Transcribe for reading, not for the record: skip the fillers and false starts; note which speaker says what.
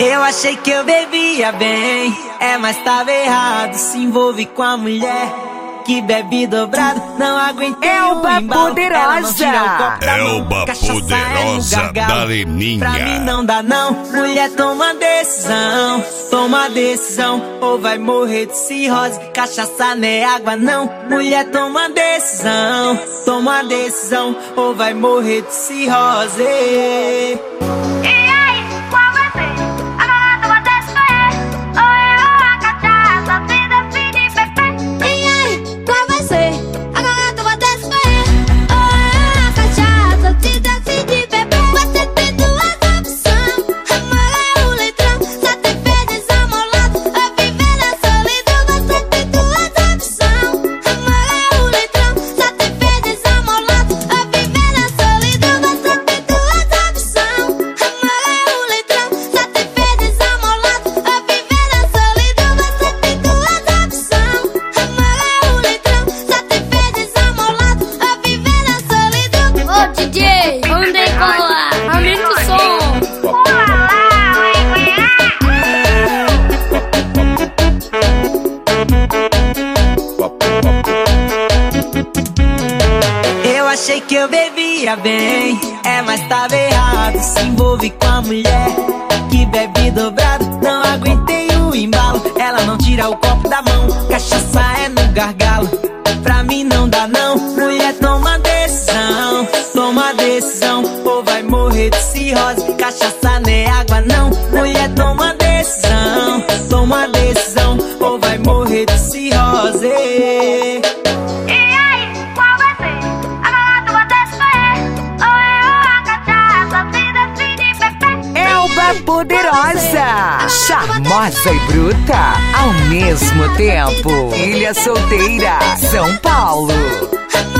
Speaker 1: Eu achei que eu bebia bem, mas tava errado. Se envolve com a mulher que bebe dobrado. Não aguentei
Speaker 2: Elba Poderosa.
Speaker 3: Elba Poderosa da Leninha.
Speaker 1: Pra mim não dá não. Mulher, toma decisão. Toma decisão, ou vai morrer de cirrose. Cachaça não é água não. Mulher, toma decisão. Toma decisão, ou vai morrer de cirrose. Achei que eu bebia bem, mas tava errado. Se envolve com a mulher que bebe dobrado. Não aguentei o embalo, ela não tira o copo da mão. Cachaça é no gargalo, pra mim não dá não. Mulher, toma decisão, ou vai morrer de cirrose. Cachaça não é água não. Mulher, toma decisão, ou vai morrer de cirrose.
Speaker 2: Poderosa, charmosa e bruta ao mesmo tempo. Ilha Solteira, São Paulo.